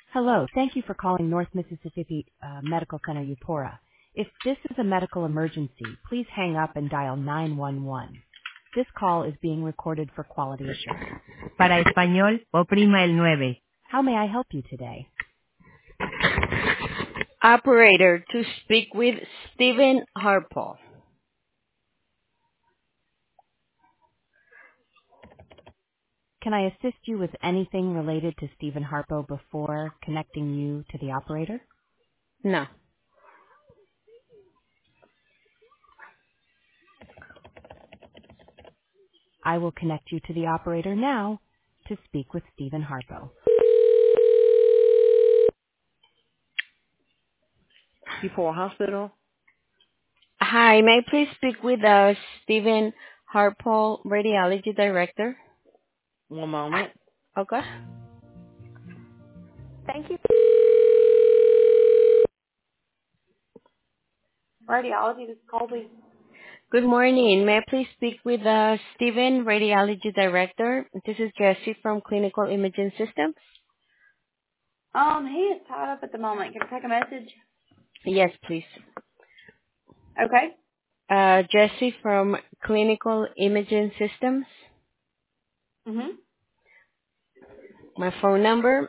Hello. Thank you for calling North Mississippi Medical Center Eupora. If this is a medical emergency, please hang up and dial 911. This call is being recorded for quality assurance. Para español, oprima el 9. How may I help you today? Operator, to speak with Stephen Harpo. Can I assist you with anything related to Stephen Harpo before connecting you to the operator? No. I will connect you to the operator now to speak with Stephen Harpo. Before hospital. Hi, may I please speak with Stephen Harpo, Radiology Director? One moment. Okay. Thank you. Radiology, this is Colby. Good morning. May I please speak with Stephen, Radiology Director? This is Jessie from Clinical Imaging Systems. He is tied up at the moment. Can I take a message? Yes, please. Okay. Jessie from Clinical Imaging Systems. Mhm. My phone number,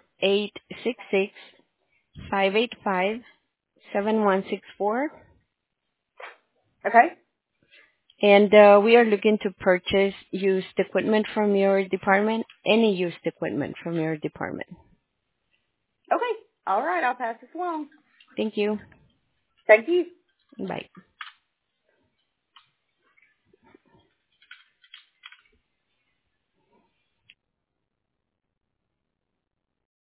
866-585-7164. Okay. And we are looking to purchase used equipment from your department, any used equipment from your department. Okay. All right. I'll pass this along. Thank you. Thank you. Bye.